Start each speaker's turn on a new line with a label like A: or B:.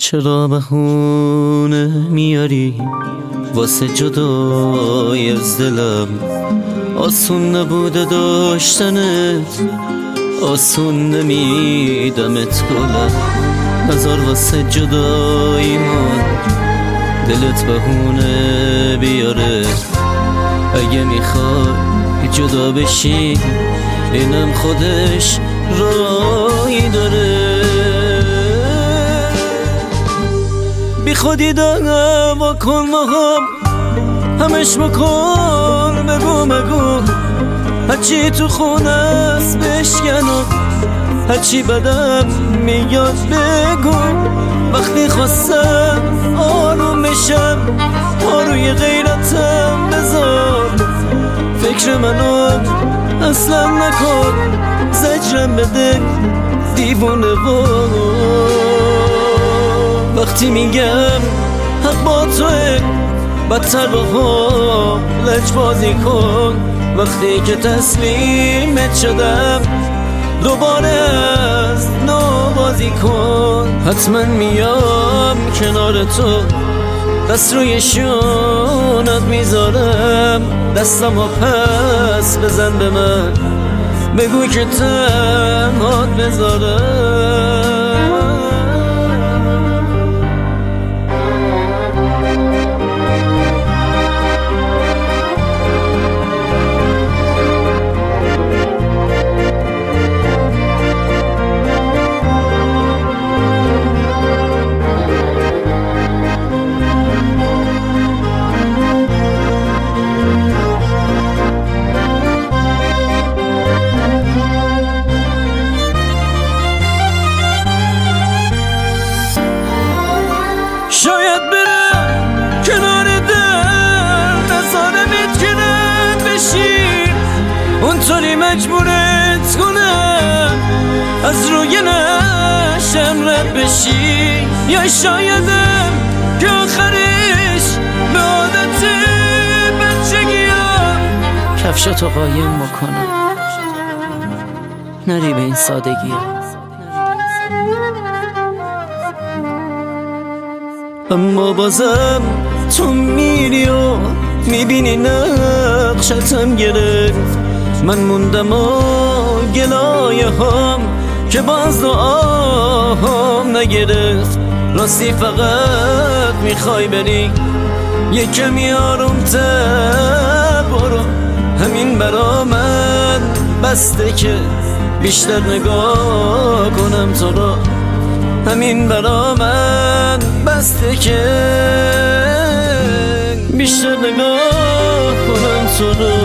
A: چرا بهونه میاری واسه جدای از دلم؟ آسون نبوده داشتنت، آسون نمیدمت گلم. نظر واسه جدایی من دلت بهونه بیاره. اگه میخوای جدا بشی اینم خودش رایی داره. بی خودی دعوا کن با هم، همش بکن بگو هرچی تو خونه است بشکنم، هرچی بدم میاد بگو. وقتی خواستم آروم بشم روی غیرتم بذار. فکر منو اصلا نکن، زجرم بده دیوونه وقتی میگم حق با توه بدتر با هم لجبازی کن. وقتی که تسلیمت شدم دوباره از نو بازی کن. حتما میام کنار تو، دست روی شونت میذارم. دستمو پس بزن به من، بگو که تنهات بذارم. شاید برم کنار در نظاره میتکنت بشی، اونطوری مجبورت کنم از روی نشم رد بشی. یا شایدم که آخرش به عادت بچگیم کفشاتو قایم بکنم، نری به این سادگی. اما بازم تو میری و میبینی نقشتم گرفت. من موندم و گلایه هم که باز دعاهم نگرفت. راستی فقط میخوای بری یه کمی آرومتر برو. همین برا من بسته که بیشتر نگاه کنم تو رو. همین برا من بسته که بیشتر نگاه کنم تو رو.